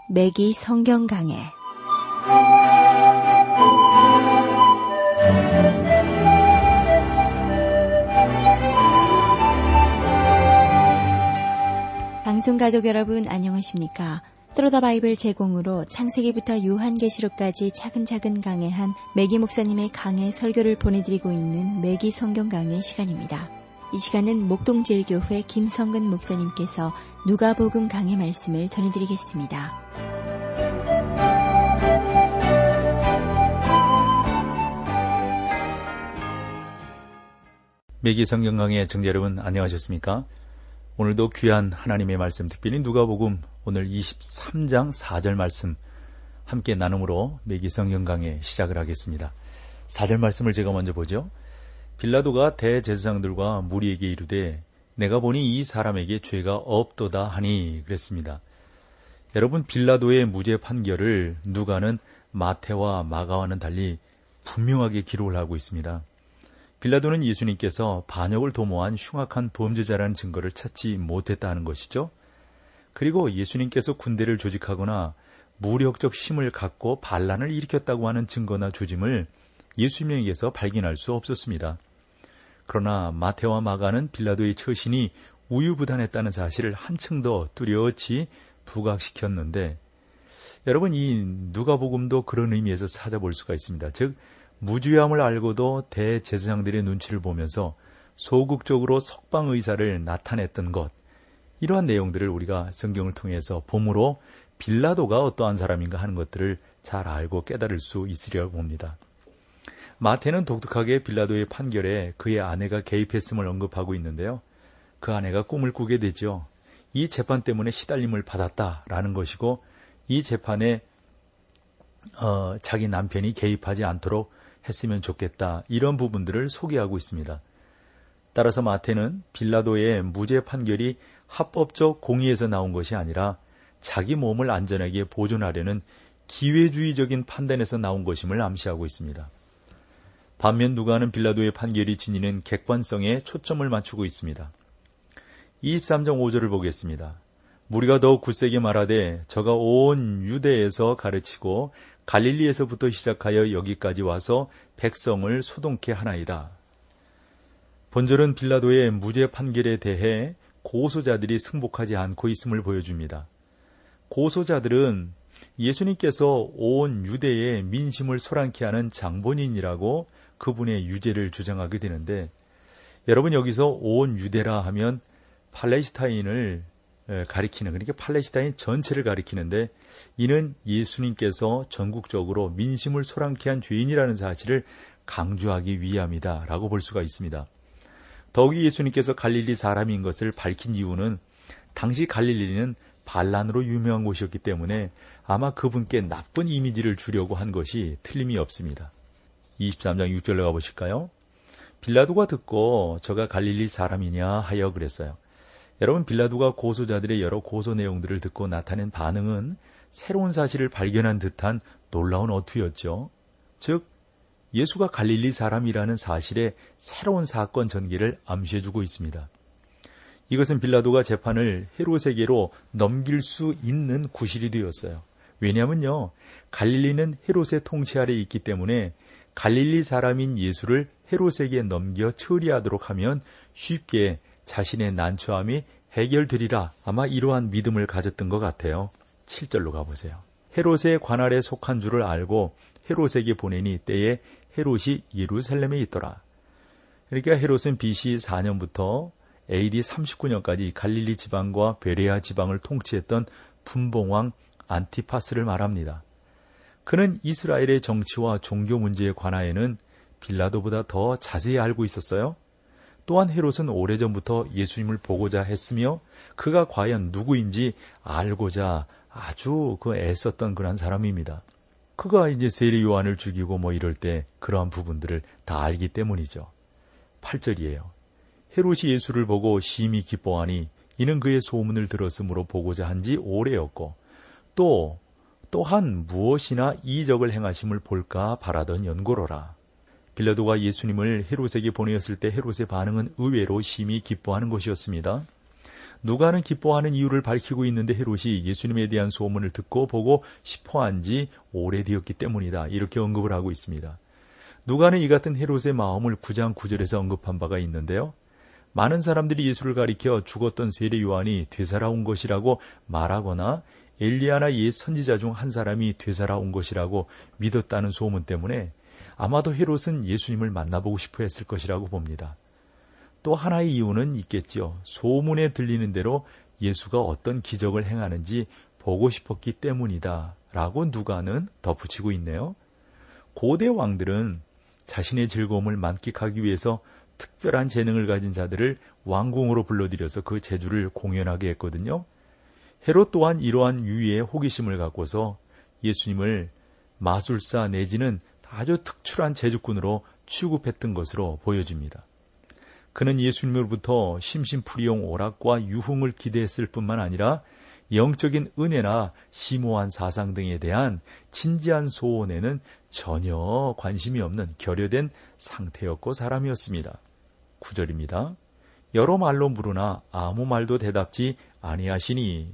매기 성경 강해. 방송 가족 여러분 안녕하십니까? 트로더 바이블 제공으로 창세기부터 요한계시록까지 차근차근 강해한 매기 목사님의 강해 설교를 보내드리고 있는 매기 성경 강해 시간입니다. 이 시간은 목동제일교회 김성근 목사님께서 누가복음 강해 말씀을 전해드리겠습니다. 매기 성경 강해 청자 여러분 안녕하셨습니까? 오늘도 귀한 하나님의 말씀, 특별히 누가복음 오늘 23장 4절 말씀 함께 나눔으로 매기 성경 강해 시작을 하겠습니다. 4절 말씀을 제가 먼저 보죠. 빌라도가 대제사장들과 무리에게 이르되 내가 보니 이 사람에게 죄가 없도다 하니 그랬습니다. 여러분, 빌라도의 무죄 판결을 누가는 마태와 마가와는 달리 분명하게 기록을 하고 있습니다. 빌라도는 예수님께서 반역을 도모한 흉악한 범죄자라는 증거를 찾지 못했다는 것이죠. 그리고 예수님께서 군대를 조직하거나 무력적 힘을 갖고 반란을 일으켰다고 하는 증거나 조짐을 예수님에게서 발견할 수 없었습니다. 그러나 마태와 마가는 빌라도의 처신이 우유부단했다는 사실을 한층 더 뚜렷이 부각시켰는데, 여러분, 이 누가복음도 그런 의미에서 찾아볼 수가 있습니다. 즉, 무죄함을 알고도 대제사장들의 눈치를 보면서 소극적으로 석방의사를 나타냈던 것, 이러한 내용들을 우리가 성경을 통해서 봄으로 빌라도가 어떠한 사람인가 하는 것들을 잘 알고 깨달을 수 있으리라고 봅니다. 마태는 독특하게 빌라도의 판결에 그의 아내가 개입했음을 언급하고 있는데요. 그 아내가 꿈을 꾸게 되죠. 이 재판 때문에 시달림을 받았다라는 것이고, 이 재판에 자기 남편이 개입하지 않도록 했으면 좋겠다, 이런 부분들을 소개하고 있습니다. 따라서 마태는 빌라도의 무죄 판결이 합법적 공의에서 나온 것이 아니라 자기 몸을 안전하게 보존하려는 기회주의적인 판단에서 나온 것임을 암시하고 있습니다. 반면 누가는 빌라도의 판결이 지니는 객관성에 초점을 맞추고 있습니다. 23장 5절을 보겠습니다. 무리가 더욱 굳세게 말하되 저가 온 유대에서 가르치고 갈릴리에서부터 시작하여 여기까지 와서 백성을 소동케 하나이다. 본절은 빌라도의 무죄 판결에 대해 고소자들이 승복하지 않고 있음을 보여줍니다. 고소자들은 예수님께서 온 유대의 민심을 소란케 하는 장본인이라고 그분의 유죄를 주장하게 되는데, 여러분, 여기서 온 유대라 하면 팔레스타인을 가리키는, 그러니까 팔레스타인 전체를 가리키는데, 이는 예수님께서 전국적으로 민심을 소란케 한 죄인이라는 사실을 강조하기 위함이다 라고 볼 수가 있습니다. 더욱이 예수님께서 갈릴리 사람인 것을 밝힌 이유는 당시 갈릴리는 반란으로 유명한 곳이었기 때문에 아마 그분께 나쁜 이미지를 주려고 한 것이 틀림이 없습니다. 23장 6절로 가보실까요? 빌라도가 듣고 저가 갈릴리 사람이냐 하여 그랬어요. 여러분, 빌라도가 고소자들의 여러 고소 내용들을 듣고 나타낸 반응은 새로운 사실을 발견한 듯한 놀라운 어투였죠. 즉, 예수가 갈릴리 사람이라는 사실에 새로운 사건 전개를 암시해주고 있습니다. 이것은 빌라도가 재판을 헤롯에게로 넘길 수 있는 구실이 되었어요. 왜냐하면요, 갈릴리는 헤롯의 통치 아래에 있기 때문에 갈릴리 사람인 예수를 헤롯에게 넘겨 처리하도록 하면 쉽게 자신의 난처함이 해결되리라, 아마 이러한 믿음을 가졌던 것 같아요. 7절로 가보세요. 헤롯의 관할에 속한 줄을 알고 헤롯에게 보내니 때에 헤롯이 예루살렘에 있더라. 그러니까 헤롯은 BC 4년부터 AD 39년까지 갈릴리 지방과 베레아 지방을 통치했던 분봉왕 안티파스를 말합니다. 그는 이스라엘의 정치와 종교 문제에 관하여는 빌라도보다 더 자세히 알고 있었어요. 또한 헤롯은 오래전부터 예수님을 보고자 했으며 그가 과연 누구인지 알고자 아주 애썼던 그런 사람입니다. 그가 이제 세례 요한을 죽이고 이럴 때 그러한 부분들을 다 알기 때문이죠. 8절이에요. 헤롯이 예수를 보고 심히 기뻐하니 이는 그의 소문을 들었으므로 보고자 한지 오래였고 또한 무엇이나 이적을 행하심을 볼까 바라던 연고로라. 빌라도가 예수님을 헤롯에게 보내었을 때 헤롯의 반응은 의외로 심히 기뻐하는 것이었습니다. 누가는 기뻐하는 이유를 밝히고 있는데 헤롯이 예수님에 대한 소문을 듣고 보고 싶어한 지 오래되었기 때문이다. 이렇게 언급을 하고 있습니다. 누가는 이 같은 헤롯의 마음을 9장 9절에서 언급한 바가 있는데요. 많은 사람들이 예수를 가리켜 죽었던 세례 요한이 되살아온 것이라고 말하거나 엘리야나 옛 선지자 중 한 사람이 되살아온 것이라고 믿었다는 소문 때문에 아마도 헤롯은 예수님을 만나보고 싶어 했을 것이라고 봅니다. 또 하나의 이유는 있겠지요. 소문에 들리는 대로 예수가 어떤 기적을 행하는지 보고 싶었기 때문이다 라고 누가는 덧붙이고 있네요. 고대 왕들은 자신의 즐거움을 만끽하기 위해서 특별한 재능을 가진 자들을 왕궁으로 불러들여서 그 재주를 공연하게 했거든요. 헤롯 또한 이러한 유의의 호기심을 갖고서 예수님을 마술사 내지는 아주 특출한 재주꾼으로 취급했던 것으로 보여집니다. 그는 예수님으로부터 심심풀이용 오락과 유흥을 기대했을 뿐만 아니라 영적인 은혜나 심오한 사상 등에 대한 진지한 소원에는 전혀 관심이 없는 결여된 상태였고 사람이었습니다. 9절입니다. 여러 말로 물으나 아무 말도 대답지 아니하시니.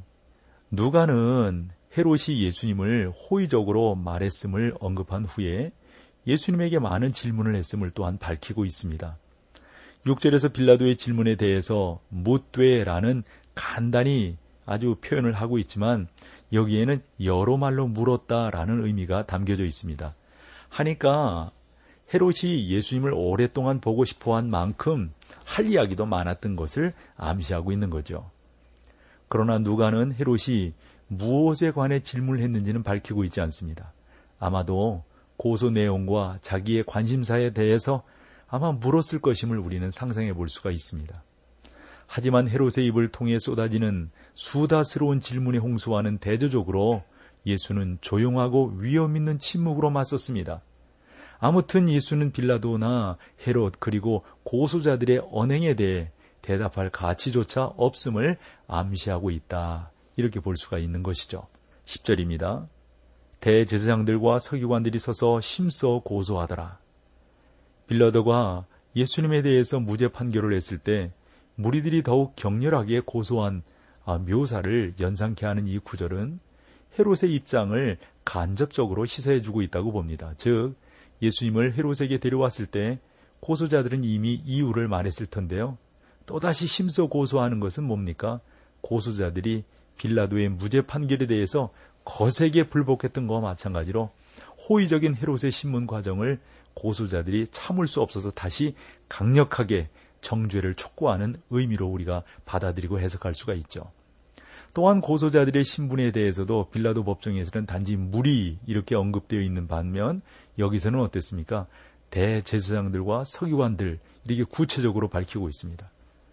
누가는 헤롯이 예수님을 호의적으로 말했음을 언급한 후에 예수님에게 많은 질문을 했음을 또한 밝히고 있습니다. 6절에서 빌라도의 질문에 대해서 묻되라는 간단히 아주 표현을 하고 있지만 여기에는 여러 말로 물었다라는 의미가 담겨져 있습니다. 하니까 헤롯이 예수님을 오랫동안 보고 싶어한 만큼 할 이야기도 많았던 것을 암시하고 있는 거죠. 그러나 누가는 헤롯이 무엇에 관해 질문을 했는지는 밝히고 있지 않습니다. 아마도 고소 내용과 자기의 관심사에 대해서 아마 물었을 것임을 우리는 상상해 볼 수가 있습니다. 하지만 헤롯의 입을 통해 쏟아지는 수다스러운 질문의 홍수와는 대조적으로 예수는 조용하고 위험 있는 침묵으로 맞섰습니다. 아무튼 예수는 빌라도나 헤롯 그리고 고소자들의 언행에 대해 대답할 가치조차 없음을 암시하고 있다. 이렇게 볼 수가 있는 것이죠. 10절입니다. 대제사장들과 서기관들이 서서 심써 고소하더라. 빌라도가 예수님에 대해서 무죄 판결을 했을 때 무리들이 더욱 격렬하게 고소한 묘사를 연상케 하는 이 구절은 헤롯의 입장을 간접적으로 시사해주고 있다고 봅니다. 즉 예수님을 헤롯에게 데려왔을 때 고소자들은 이미 이유를 말했을 텐데요. 또다시 심써 고소하는 것은 뭡니까? 고소자들이 빌라도의 무죄 판결에 대해서 거세게 불복했던 것과 마찬가지로 호의적인 헤롯의 신문 과정을 고소자들이 참을 수 없어서 다시 강력하게 정죄를 촉구하는 의미로 우리가 받아들이고 해석할 수가 있죠. 또한 고소자들의 신분에 대해서도 빌라도 법정에서는 단지 무리 이렇게 언급되어 있는 반면 여기서는 어땠습니까? 대제사장들과 서기관들 이렇게 구체적으로 밝히고 있습니다.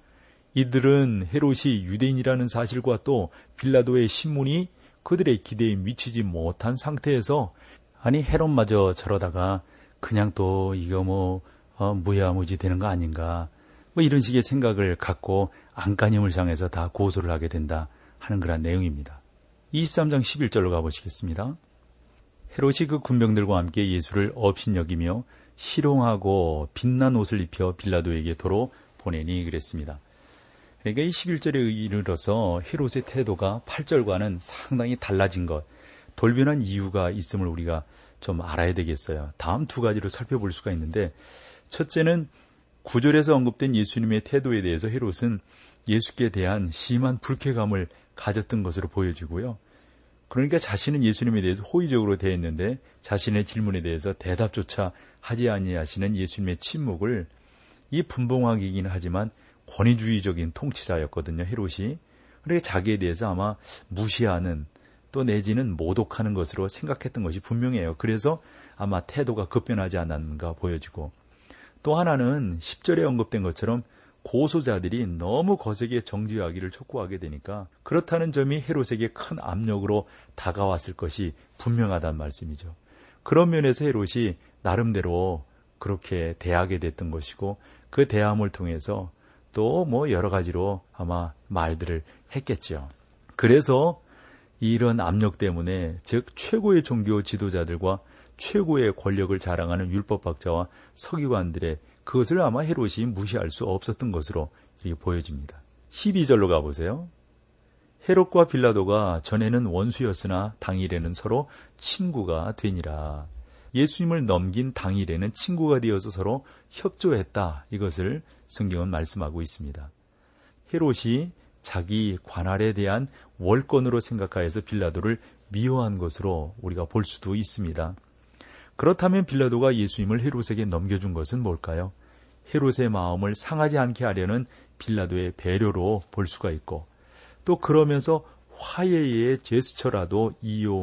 이들은 헤롯이 유대인이라는 사실과 또 빌라도의 신문이 그들의 기대에 미치지 못한 상태에서 아니 헤롯마저 저러다가 그냥 또 이거 무야무지 되는 거 아닌가 이런 식의 생각을 갖고 안간힘을 향해서 다 고소를 하게 된다 하는 그런 내용입니다. 23장 11절로 가보시겠습니다. 헤롯이 그 군병들과 함께 예수를 업신여기며 희롱하고 빛난 옷을 입혀 빌라도에게 도로 보내니 그랬습니다. 그러니까 이 11절에 이르러서 헤롯의 태도가 8절과는 상당히 달라진 것, 돌변한 이유가 있음을 우리가 좀 알아야 되겠어요. 다음 두 가지로 살펴볼 수가 있는데 첫째는 9절에서 언급된 예수님의 태도에 대해서 헤롯은 예수께 대한 심한 불쾌감을 가졌던 것으로 보여지고요. 그러니까 자신은 예수님에 대해서 호의적으로 대했는데 자신의 질문에 대해서 대답조차 하지 아니하시는 예수님의 침묵을 이 분봉하기이긴 하지만 권위주의적인 통치자였거든요. 헤롯이. 그러니까 자기에 대해서 아마 무시하는 또 내지는 모독하는 것으로 생각했던 것이 분명해요. 그래서 아마 태도가 급변하지 않았는가 보여지고 또 하나는 10절에 언급된 것처럼 고소자들이 너무 거세게 정죄하기를 촉구하게 되니까 그렇다는 점이 헤롯에게 큰 압력으로 다가왔을 것이 분명하다는 말씀이죠. 그런 면에서 헤롯이 나름대로 그렇게 대하게 됐던 것이고 그 대함을 통해서 또 여러 가지로 아마 말들을 했겠죠. 그래서 이런 압력 때문에 즉 최고의 종교 지도자들과 최고의 권력을 자랑하는 율법학자와 서기관들의 그것을 아마 헤롯이 무시할 수 없었던 것으로 보여집니다. 12절로 가보세요. 헤롯과 빌라도가 전에는 원수였으나 당일에는 서로 친구가 되니라. 예수님을 넘긴 당일에는 친구가 되어서 서로 협조했다. 이것을 성경은 말씀하고 있습니다. 헤롯이 자기 관할에 대한 월권으로 생각하여서 빌라도를 미워한 것으로 우리가 볼 수도 있습니다. 그렇다면 빌라도가 예수님을 헤롯에게 넘겨준 것은 뭘까요? 헤롯의 마음을 상하지 않게 하려는 빌라도의 배려로 볼 수가 있고, 또 그러면서 화해의 제스처라도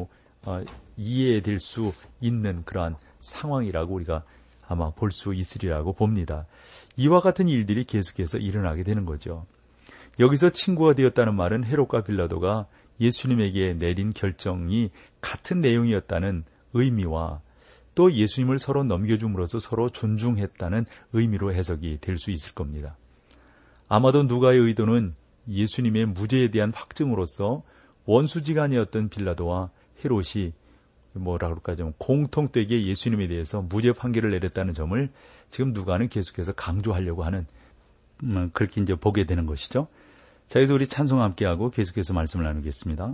이해될 수 있는 그러한 상황이라고 우리가 아마 볼 수 있으리라고 봅니다. 이와 같은 일들이 계속해서 일어나게 되는 거죠. 여기서 친구가 되었다는 말은 헤롯과 빌라도가 예수님에게 내린 결정이 같은 내용이었다는 의미와 또 예수님을 서로 넘겨줌으로써 서로 존중했다는 의미로 해석이 될 수 있을 겁니다. 아마도 누가의 의도는 예수님의 무죄에 대한 확증으로서 원수지간이었던 빌라도와 헤롯이 좀 공통되게 예수님에 대해서 무죄 판결을 내렸다는 점을 지금 누가는 계속해서 강조하려고 하는 그렇게 이제 보게 되는 것이죠. 자, 그래서 우리 찬송 함께하고 계속해서 말씀을 나누겠습니다.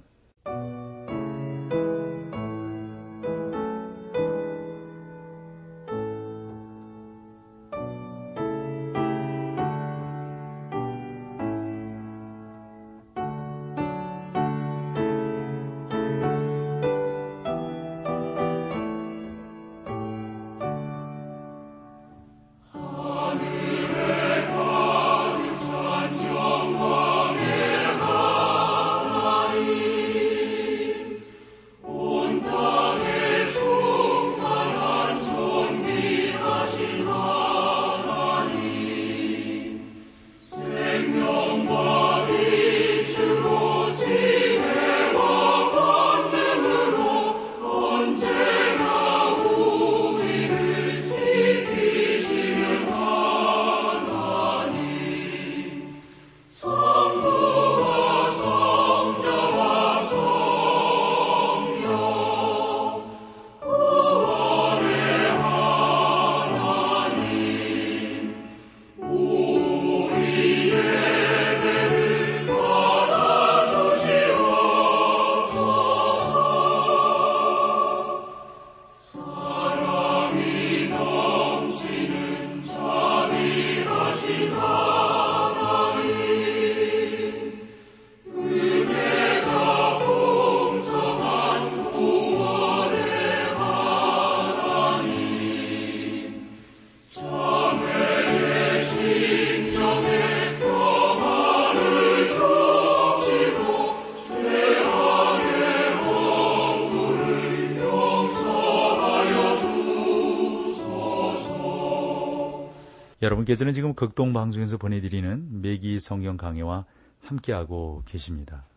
여러분께서는 지금 극동방송에서 보내드리는 매기 성경 강해와 함께하고 계십니다.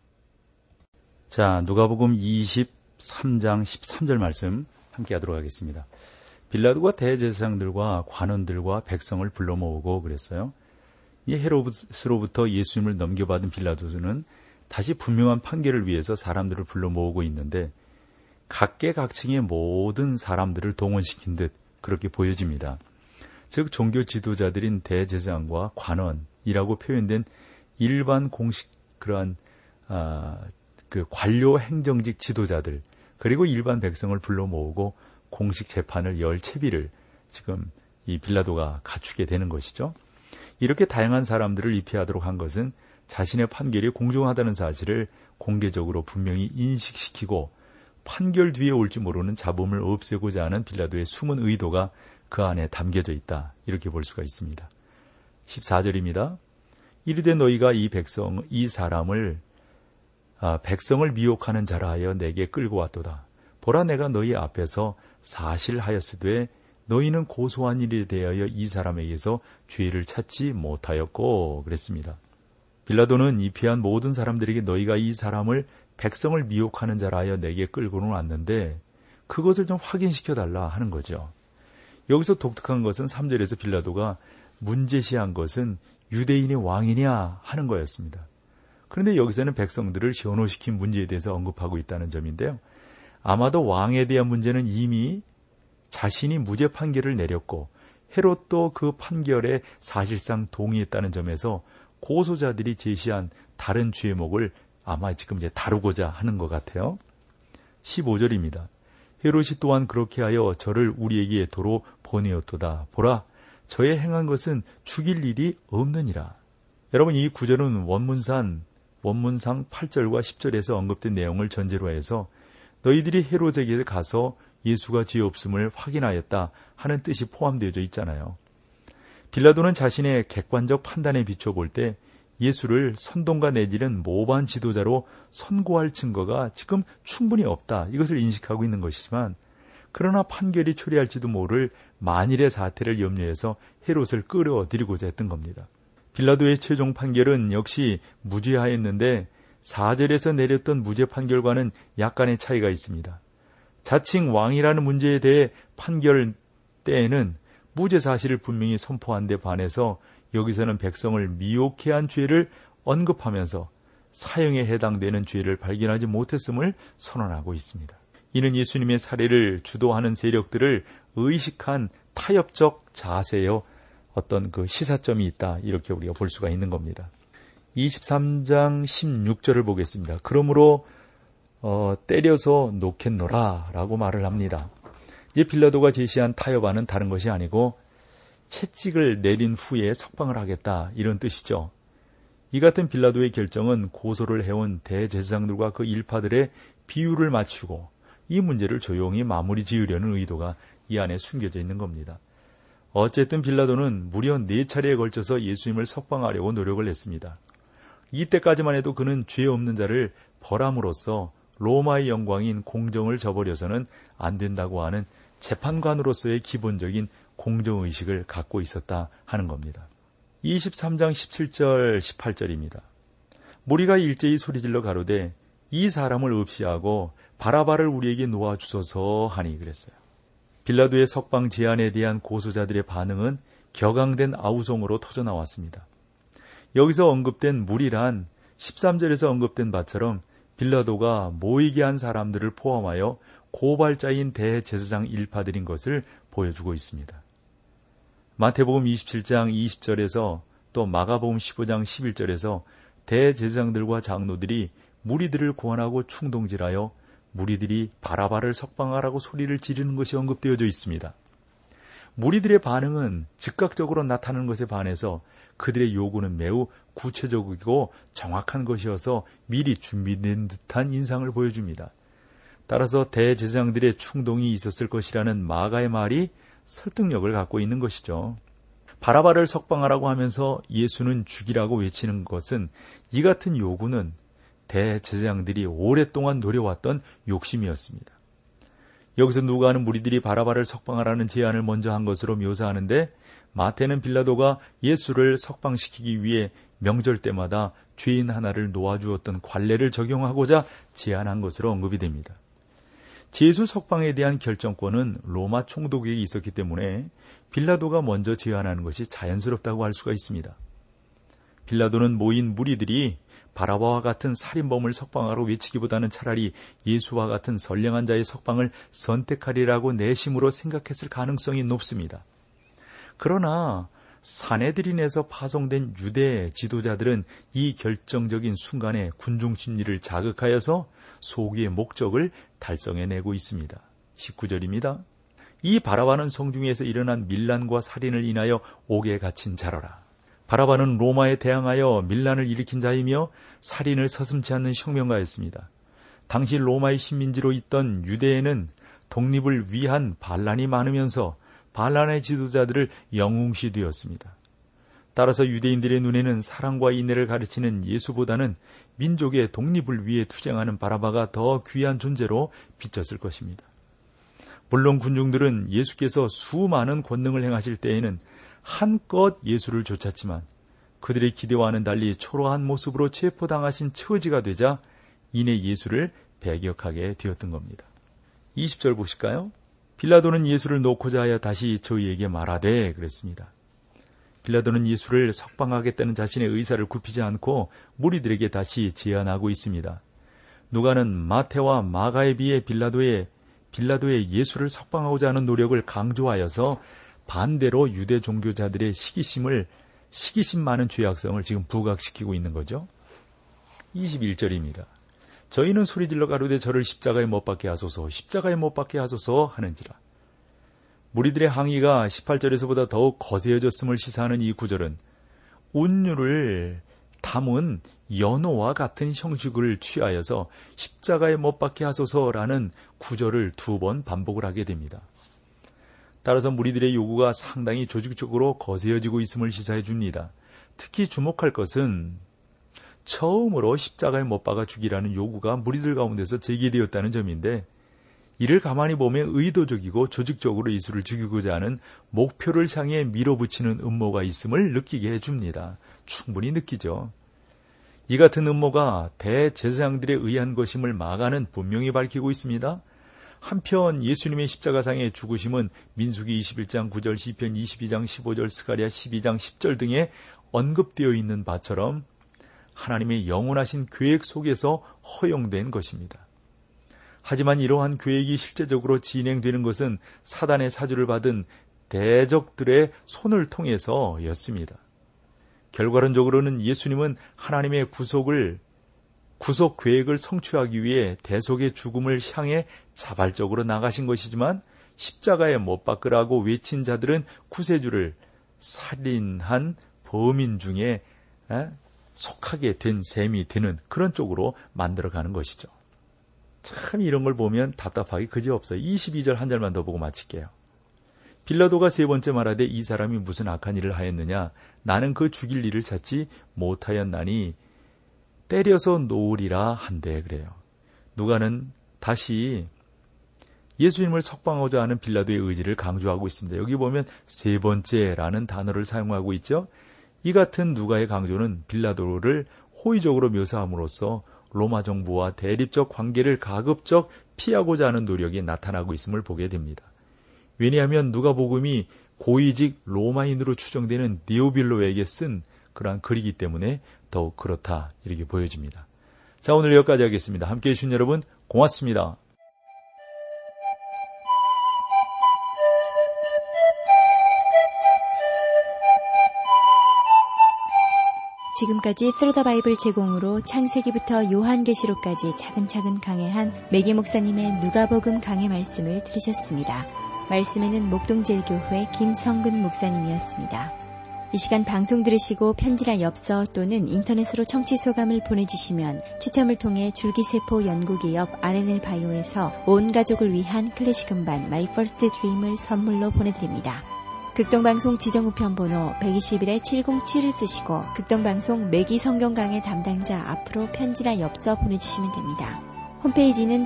자, 누가복음 23장 13절 말씀 함께하도록 하겠습니다. 빌라도가 대제사장들과 관원들과 백성을 불러 모으고 그랬어요. 이 헤롯으로부터 예수님을 넘겨받은 빌라도는 다시 분명한 판결을 위해서 사람들을 불러 모으고 있는데 각계각층의 모든 사람들을 동원시킨 듯 그렇게 보여집니다. 즉 종교 지도자들인 대제사장과 관원이라고 표현된 일반 공식 그러한 관료 행정직 지도자들 그리고 일반 백성을 불러 모으고 공식 재판을 열 채비를 지금 이 빌라도가 갖추게 되는 것이죠. 이렇게 다양한 사람들을 입회하도록 한 것은 자신의 판결이 공정하다는 사실을 공개적으로 분명히 인식시키고 판결 뒤에 올지 모르는 잡음을 없애고자 하는 빌라도의 숨은 의도가 그 안에 담겨져 있다. 이렇게 볼 수가 있습니다. 14절입니다. 이르되 너희가 이 사람을 백성을 미혹하는 자라 하여 내게 끌고 왔도다. 보라 내가 너희 앞에서 사실하였으되 너희는 고소한 일에 대하여 이 사람에게서 죄를 찾지 못하였고 그랬습니다. 빌라도는 입회한 모든 사람들에게 너희가 이 사람을 백성을 미혹하는 자라 하여 내게 끌고는 왔는데 그것을 좀 확인시켜달라 하는 거죠. 여기서 독특한 것은 3절에서 빌라도가 문제시한 것은 유대인의 왕이냐 하는 거였습니다. 그런데 여기서는 백성들을 현혹시킨 문제에 대해서 언급하고 있다는 점인데요. 아마도 왕에 대한 문제는 이미 자신이 무죄 판결을 내렸고 헤롯도 그 판결에 사실상 동의했다는 점에서 고소자들이 제시한 다른 죄목을 아마 지금 이제 다루고자 하는 것 같아요. 15절입니다. 헤롯이 또한 그렇게 하여 저를 우리에게 도로 보내었도다. 보라, 저의 행한 것은 죽일 일이 없느니라. 여러분, 이 구절은 원문상 8절과 10절에서 언급된 내용을 전제로 해서 너희들이 헤롯에게 가서 예수가 죄 없음을 확인하였다 하는 뜻이 포함되어 있잖아요. 빌라도는 자신의 객관적 판단에 비춰볼 때 예수를 선동과 내지는 모반 지도자로 선고할 증거가 지금 충분히 없다, 이것을 인식하고 있는 것이지만, 그러나 판결이 초래할지도 모를 만일의 사태를 염려해서 헤롯을 끌어들이고자 했던 겁니다. 빌라도의 최종 판결은 역시 무죄하였는데 4절에서 내렸던 무죄 판결과는 약간의 차이가 있습니다. 자칭 왕이라는 문제에 대해 판결 때에는 무죄 사실을 분명히 선포한 데 반해서 여기서는 백성을 미혹해 한 죄를 언급하면서 사형에 해당되는 죄를 발견하지 못했음을 선언하고 있습니다. 이는 예수님의 살해를 주도하는 세력들을 의식한 타협적 자세요, 어떤 그 시사점이 있다, 이렇게 우리가 볼 수가 있는 겁니다. 23장 16절을 보겠습니다. 그러므로 때려서 놓겠노라 라고 말을 합니다. 이 빌라도가 제시한 타협안은 다른 것이 아니고 채찍을 내린 후에 석방을 하겠다, 이런 뜻이죠. 이 같은 빌라도의 결정은 고소를 해온 대제사장들과 그 일파들의 비율을 맞추고 이 문제를 조용히 마무리 지으려는 의도가 이 안에 숨겨져 있는 겁니다. 어쨌든 빌라도는 무려 4차례에 걸쳐서 예수님을 석방하려고 노력을 했습니다. 이때까지만 해도 그는 죄 없는 자를 벌함으로써 로마의 영광인 공정을 저버려서는 안 된다고 하는 재판관으로서의 기본적인 공정의식을 갖고 있었다 하는 겁니다. 23장 17절 18절입니다. 무리가 일제히 소리질러 가로되 이 사람을 없이하고 바라바를 우리에게 놓아주소서 하니 그랬어요. 빌라도의 석방 제안에 대한 고소자들의 반응은 격앙된 아우성으로 터져나왔습니다. 여기서 언급된 무리란 13절에서 언급된 바처럼 빌라도가 모이게 한 사람들을 포함하여 고발자인 대제사장 일파들인 것을 보여주고 있습니다. 마태복음 27장 20절에서 또 마가복음 15장 11절에서 대제사장들과 장로들이 무리들을 고안하고 충동질하여 무리들이 바라바를 석방하라고 소리를 지르는 것이 언급되어져 있습니다. 무리들의 반응은 즉각적으로 나타나는 것에 반해서 그들의 요구는 매우 구체적이고 정확한 것이어서 미리 준비된 듯한 인상을 보여줍니다. 따라서 대제사장들의 충동이 있었을 것이라는 마가의 말이 설득력을 갖고 있는 것이죠. 바라바를 석방하라고 하면서 예수는 죽이라고 외치는 것은, 이 같은 요구는 대제사장들이 오랫동안 노려왔던 욕심이었습니다. 여기서 누가는 무리들이 바라바를 석방하라는 제안을 먼저 한 것으로 묘사하는데, 마태는 빌라도가 예수를 석방시키기 위해 명절 때마다 죄인 하나를 놓아주었던 관례를 적용하고자 제안한 것으로 언급이 됩니다. 제수 석방에 대한 결정권은 로마 총독에게 있었기 때문에 빌라도가 먼저 제안하는 것이 자연스럽다고 할 수가 있습니다. 빌라도는 모인 무리들이 바라바와 같은 살인범을 석방하러 외치기보다는 차라리 예수와 같은 선량한 자의 석방을 선택하리라고 내심으로 생각했을 가능성이 높습니다. 그러나 사내들인에서 파송된 유대 지도자들은 이 결정적인 순간에 군중 심리를 자극하여서 소기의 목적을 달성해내고 있습니다. 19절입니다. 이 바라바는 성중에서 일어난 밀란과 살인을 인하여 옥에 갇힌 자로라. 바라바는 로마에 대항하여 밀란을 일으킨 자이며 살인을 서슴지 않는 혁명가였습니다. 당시 로마의 식민지로 있던 유대에는 독립을 위한 반란이 많으면서 반란의 지도자들을 영웅시되었습니다. 따라서 유대인들의 눈에는 사랑과 인내를 가르치는 예수보다는 민족의 독립을 위해 투쟁하는 바라바가 더 귀한 존재로 비쳤을 것입니다. 물론 군중들은 예수께서 수많은 권능을 행하실 때에는 한껏 예수를 좇았지만 그들의 기대와는 달리 초라한 모습으로 체포당하신 처지가 되자 이내 예수를 배격하게 되었던 겁니다. 20절 보실까요? 빌라도는 예수를 놓고자 하여 다시 저희에게 말하되 그랬습니다. 빌라도는 예수를 석방하겠다는 자신의 의사를 굽히지 않고 무리들에게 다시 제안하고 있습니다. 누가는 마태와 마가에 비해 빌라도의 예수를 석방하고자 하는 노력을 강조하여서 반대로 유대 종교자들의 시기심을 시기심 많은 죄악성을 지금 부각시키고 있는 거죠. 21절입니다. 저희는 소리질러 가로되 저를 십자가에 못 박게 하소서, 십자가에 못 박게 하소서 하는지라. 무리들의 항의가 18절에서보다 더욱 거세어졌음을 시사하는 이 구절은 운율을 담은 연호와 같은 형식을 취하여서 십자가에 못 박게 하소서라는 구절을 2번 반복을 하게 됩니다. 따라서 무리들의 요구가 상당히 조직적으로 거세어지고 있음을 시사해 줍니다. 특히 주목할 것은 처음으로 십자가에 못 박아 죽이라는 요구가 무리들 가운데서 제기되었다는 점인데, 이를 가만히 보면 의도적이고 조직적으로 예수를 죽이고자 하는 목표를 향해 밀어붙이는 음모가 있음을 느끼게 해줍니다. 충분히 느끼죠. 이 같은 음모가 대제사장들에 의한 것임을 마가는 분명히 밝히고 있습니다. 한편 예수님의 십자가상의 죽으심은 민수기 21장 9절, 시편 22장 15절, 스가랴 12장 10절 등에 언급되어 있는 바처럼 하나님의 영원하신 계획 속에서 허용된 것입니다. 하지만 이러한 계획이 실제적으로 진행되는 것은 사단의 사주를 받은 대적들의 손을 통해서였습니다. 결과론적으로는 예수님은 하나님의 구속 계획을 성취하기 위해 대속의 죽음을 향해 자발적으로 나가신 것이지만, 십자가에 못 박으라고 외친 자들은 구세주를 살인한 범인 중에 속하게 된 셈이 되는 그런 쪽으로 만들어가는 것이죠. 참 이런 걸 보면 답답하기 그지없어요. 22절 한 절만 더 보고 마칠게요. 빌라도가 3번째 말하되 이 사람이 무슨 악한 일을 하였느냐? 나는 그 죽일 일을 찾지 못하였나니 때려서 놓으리라 한대. 그래요. 누가는 다시 예수님을 석방하고자 하는 빌라도의 의지를 강조하고 있습니다. 여기 보면 3번째라는 단어를 사용하고 있죠. 이 같은 누가의 강조는 빌라도를 호의적으로 묘사함으로써 로마 정부와 대립적 관계를 가급적 피하고자 하는 노력이 나타나고 있음을 보게 됩니다. 왜냐하면 누가복음이 고위직 로마인으로 추정되는 디오빌로에게 쓴 그러한 글이기 때문에 더욱 그렇다, 이렇게 보여집니다. 자, 오늘 여기까지 하겠습니다. 함께해 주신 여러분 고맙습니다. 지금까지 Through the Bible 제공으로 창세기부터 요한계시록까지 차근차근 강해한 매기 목사님의 누가복음 강해 말씀을 들으셨습니다. 말씀에는 목동제일교회 김성근 목사님이었습니다. 이 시간 방송 들으시고 편지나 엽서 또는 인터넷으로 청취 소감을 보내주시면 추첨을 통해 줄기세포 연구기업 RNL 바이오에서 온 가족을 위한 클래식 음반 My First Dream을 선물로 보내드립니다. 극동방송 지정우편 번호 121-707을 쓰시고 극동방송 매기 성경 강해 담당자 앞으로 편지나 엽서 보내주시면 됩니다. 홈페이지는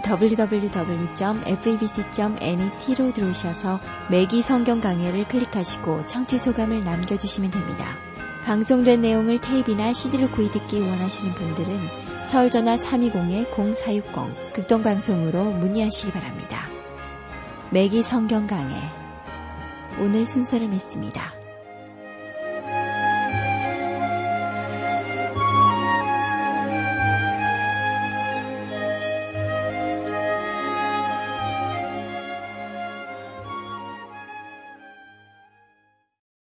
www.febc.net로 들어오셔서 매기 성경 강해를 클릭하시고 청취 소감을 남겨주시면 됩니다. 방송된 내용을 테이프나 CD로 구입듣기 원하시는 분들은 서울전화 320-0460 극동방송으로 문의하시기 바랍니다. 매기 성경 강해 오늘 순서를 맺습니다.